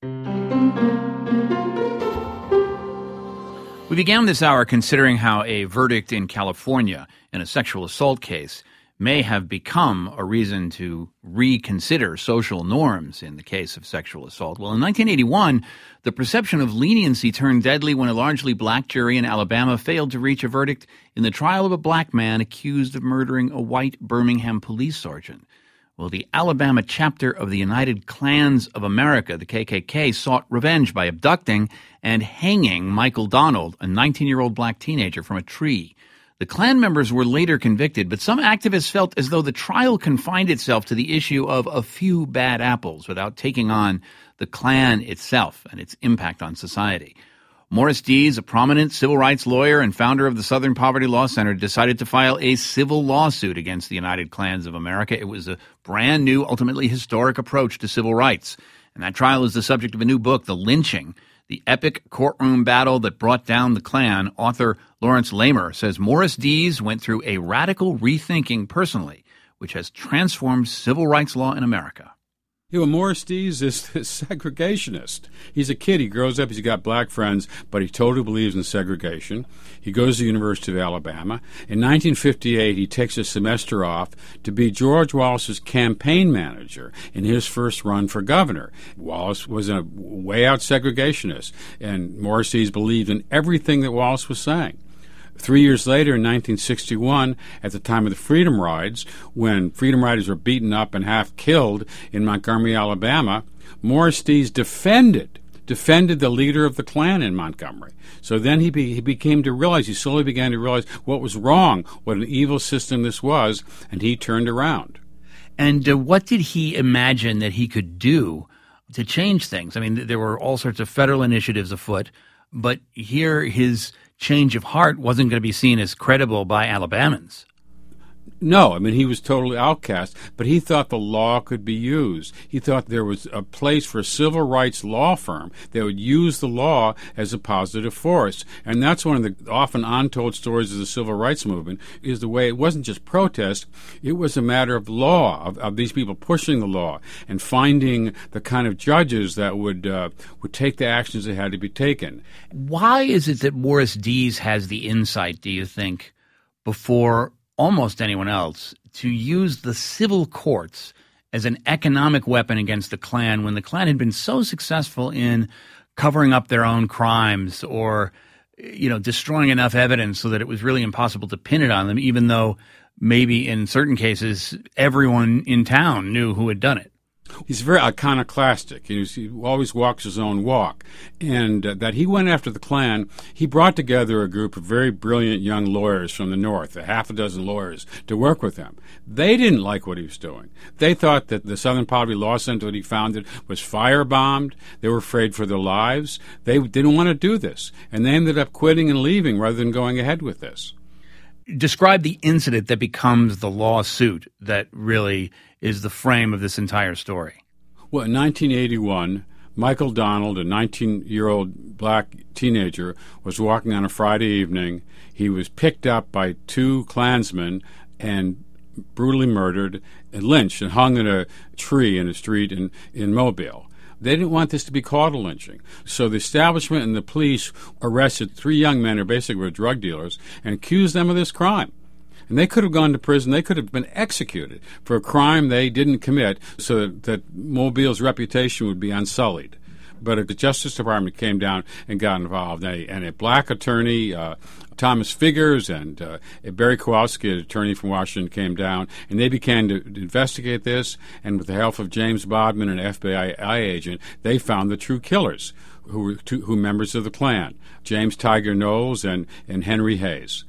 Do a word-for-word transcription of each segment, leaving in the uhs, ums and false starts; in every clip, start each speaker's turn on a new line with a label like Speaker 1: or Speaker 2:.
Speaker 1: We began this hour considering how a verdict in California in a sexual assault case may have become a reason to reconsider social norms in the case of sexual assault. Well, in nineteen eighty-one, the perception of leniency turned deadly when a largely black jury in Alabama failed to reach a verdict in the trial of a black man accused of murdering a white Birmingham police sergeant. Well, the Alabama chapter of the United Klans of America, the K K K, sought revenge by abducting and hanging Michael Donald, a nineteen-year-old black teenager, from a tree. The Klan members were later convicted, but some activists felt as though the trial confined itself to the issue of a few bad apples without taking on the Klan itself and its impact on society. Morris Dees, a prominent civil rights lawyer and founder of the Southern Poverty Law Center, decided to file a civil lawsuit against the United Klans of America. It was a brand new, ultimately historic approach to civil rights. And that trial is the subject of a new book, The Lynching, the epic courtroom battle that brought down the Klan. Author Lawrence Lamer says Morris Dees went through a radical rethinking personally, which has transformed civil rights law in America.
Speaker 2: You know, Morris Dees is a segregationist. He's a kid. He grows up. He's got black friends, but he totally believes in segregation. He goes to the University of Alabama. In nineteen fifty-eight, he takes a semester off to be George Wallace's campaign manager in his first run for governor. Wallace was a way-out segregationist, and Morris Dees believed in everything that Wallace was saying. Three years later, in nineteen sixty-one, at the time of the Freedom Rides, when Freedom Riders were beaten up and half killed in Montgomery, Alabama, Morris Dees defended defended the leader of the Klan in Montgomery. So then he, be, he became to realize, he slowly began to realize what was wrong, what an evil system this was, and he turned around.
Speaker 1: And uh, what did he imagine that he could do to change things? I mean, there were all sorts of federal initiatives afoot, but here his change of heart wasn't going to be seen as credible by Alabamans.
Speaker 2: No, I mean, he was totally outcast, but he thought the law could be used. He thought there was a place for a civil rights law firm that would use the law as a positive force. And that's one of the often untold stories of the civil rights movement, is the way it wasn't just protest, it was a matter of law, of, of these people pushing the law and finding the kind of judges that would uh, would take the actions that had to be taken.
Speaker 1: Why is it that Morris Dees has the insight, do you think, before almost anyone else, to use the civil courts as an economic weapon against the Klan when the Klan had been so successful in covering up their own crimes or, you know, destroying enough evidence so that it was really impossible to pin it on them, even though maybe in certain cases everyone in town knew who had done it?
Speaker 2: He's very iconoclastic. He, he always walks his own walk. And uh, that he went after the Klan, he brought together a group of very brilliant young lawyers from the North, a half a dozen lawyers, to work with him. They didn't like what he was doing. They thought that the Southern Poverty Law Center that he founded was firebombed. They were afraid for their lives. They didn't want to do this. And they ended up quitting and leaving rather than going ahead with this.
Speaker 1: Describe the incident that becomes the lawsuit that really is the frame of this entire story.
Speaker 2: Well, in nineteen eighty-one, Michael Donald, a nineteen-year-old black teenager, was walking on a Friday evening. He was picked up by two Klansmen and brutally murdered and lynched and hung in a tree in a street in, in Mobile. They didn't want this to be called a lynching. So the establishment and the police arrested three young men who basically were drug dealers and accused them of this crime. And they could have gone to prison. They could have been executed for a crime they didn't commit so that, that Mobile's reputation would be unsullied. But the Justice Department came down and got involved. And a, and a black attorney, uh, Thomas Figures, and uh, Barry Kowalski, an attorney from Washington, came down, and they began to investigate this. And with the help of James Bodman, an F B I agent, they found the true killers, who were two, who members of the Klan, James Tiger Knowles and, and Henry Hayes.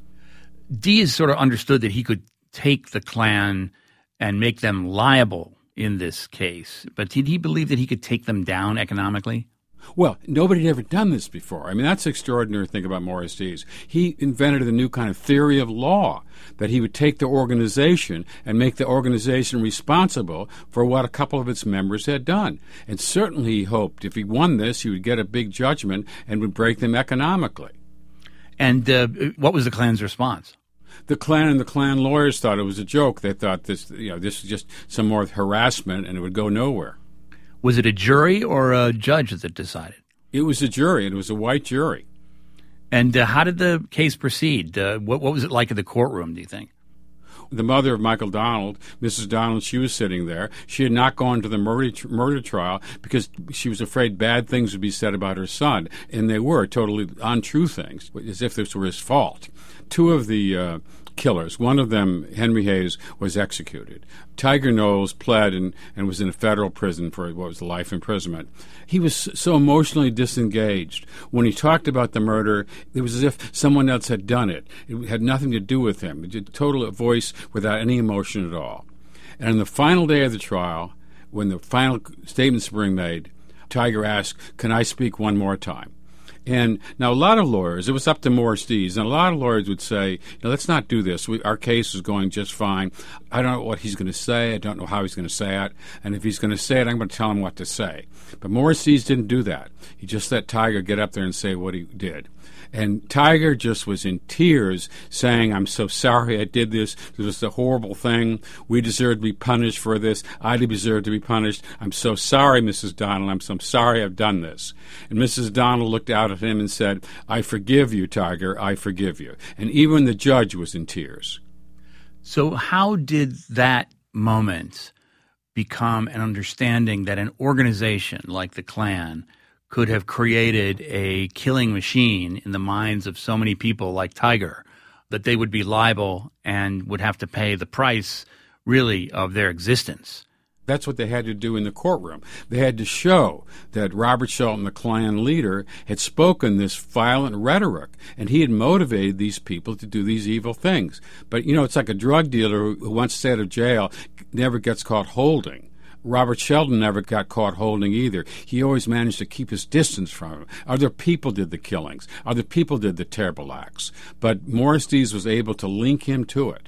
Speaker 1: Dees sort of understood that he could take the Klan and make them liable in this case, but did he believe that he could take them down economically?
Speaker 2: Well, nobody had ever done this before. I mean, that's the extraordinary thing about Morris Dees. He invented a new kind of theory of law, that he would take the organization and make the organization responsible for what a couple of its members had done. And certainly he hoped if he won this, he would get a big judgment and would break them economically.
Speaker 1: And uh, what was the Klan's response?
Speaker 2: The Klan and the Klan lawyers thought it was a joke. They thought this, you know, this was just some more harassment and it would go nowhere.
Speaker 1: Was it a jury or a judge that decided?
Speaker 2: It was a jury, and it was a white jury.
Speaker 1: And uh, how did the case proceed? Uh, what, what was it like in the courtroom, do you think?
Speaker 2: The mother of Michael Donald, Missus Donald, she was sitting there. She had not gone to the murder, murder trial because she was afraid bad things would be said about her son. And they were totally untrue things, as if this were his fault. Two of the uh, killers, one of them, Henry Hayes, was executed. Tiger Knowles pled and, and was in a federal prison for what was life imprisonment. He was so emotionally disengaged. When he talked about the murder, it was as if someone else had done it. It had nothing to do with him. It did total voice without any emotion at all. And on the final day of the trial, when the final statements were being made, Tiger asked, "Can I speak one more time?" And now a lot of lawyers, it was up to Morris Dees, and a lot of lawyers would say, no, let's not do this. We, our case is going just fine. I don't know what he's going to say. I don't know how he's going to say it. And if he's going to say it, I'm going to tell him what to say. But Morris Dees didn't do that. He just let Tiger get up there and say what he did. And Tiger just was in tears saying, "I'm so sorry I did this. This was a horrible thing. We deserve to be punished for this. I deserve to be punished. I'm so sorry, Missus Donald. I'm so sorry I've done this." And Missus Donald looked out at him and said, "I forgive you, Tiger. I forgive you." And even the judge was in tears.
Speaker 1: So how did that moment become an understanding that an organization like the Klan could have created a killing machine in the minds of so many people like Tiger, that they would be liable and would have to pay the price, really, of their existence?
Speaker 2: That's what they had to do in the courtroom. They had to show that Robert Shelton, the Klan leader, had spoken this violent rhetoric, and he had motivated these people to do these evil things. But, you know, it's like a drug dealer who once stayed out of jail never gets caught holding. Robert Shelton never got caught holding either. He always managed to keep his distance from him. Other people did the killings. Other people did the terrible acts. But Morris Dees was able to link him to it.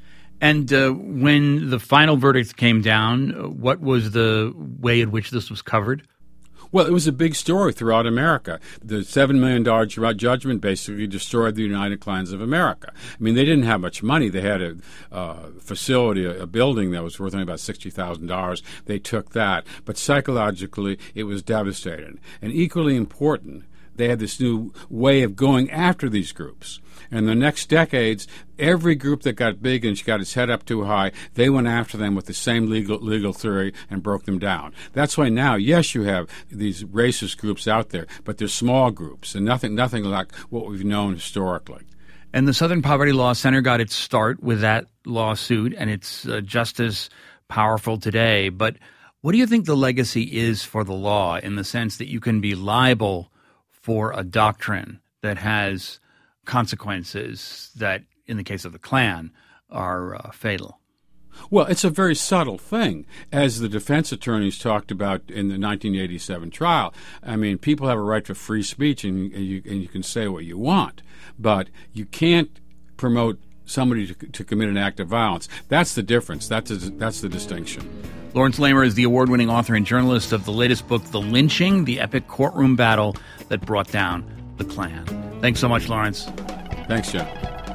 Speaker 1: And uh, when the final verdict came down, what was the way in which this was covered?
Speaker 2: Well, it was a big story throughout America. The seven million dollars judgment basically destroyed the United Klans of America. I mean, they didn't have much money. They had a uh, facility, a, a building that was worth only about sixty thousand dollars. They took that. But psychologically, it was devastating. And equally important, they had this new way of going after these groups. And the next decades, every group that got big and got its head up too high, they went after them with the same legal legal theory and broke them down. That's why now, yes, you have these racist groups out there, but they're small groups and nothing nothing like what we've known historically.
Speaker 1: And the Southern Poverty Law Center got its start with that lawsuit, and it's uh, just as powerful today. But what do you think the legacy is for the law, in the sense that you can be liable for a doctrine that has consequences that, in the case of the Klan, are uh, fatal?
Speaker 2: Well, it's a very subtle thing, as the defense attorneys talked about in the nineteen eighty-seven trial. I mean, people have a right to free speech, and, and, you, and you can say what you want, but you can't promote somebody to, to commit an act of violence. That's the difference. That's, a, that's the distinction.
Speaker 1: Lawrence Lamer is the award-winning author and journalist of the latest book, The Lynching, the epic courtroom battle that brought down the Klan. Thanks so much, Lawrence.
Speaker 2: Thanks, Jim.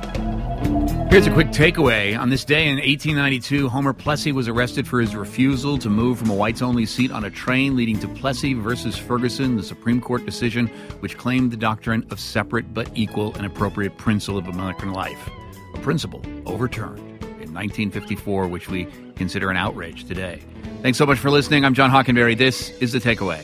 Speaker 1: Here's a quick takeaway. On this day in eighteen ninety-two, Homer Plessy was arrested for his refusal to move from a whites-only seat on a train, leading to Plessy versus Ferguson, the Supreme Court decision which claimed the doctrine of separate but equal and appropriate principle of American life, a principle overturned in nineteen fifty-four, which we consider an outrage today. Thanks so much for listening. I'm John Hockenberry. This is The Takeaway.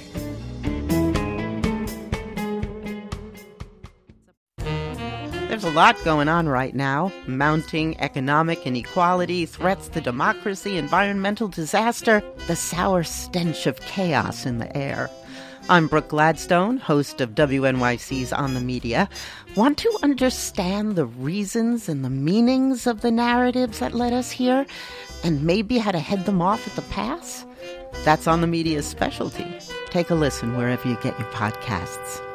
Speaker 3: There's a lot going on right now. Mounting economic inequality, threats to democracy, environmental disaster, the sour stench of chaos in the air. I'm Brooke Gladstone, host of W N Y C's On the Media. Want to understand the reasons and the meanings of the narratives that led us here, and maybe how to head them off at the pass? That's On the Media's specialty. Take a listen wherever you get your podcasts.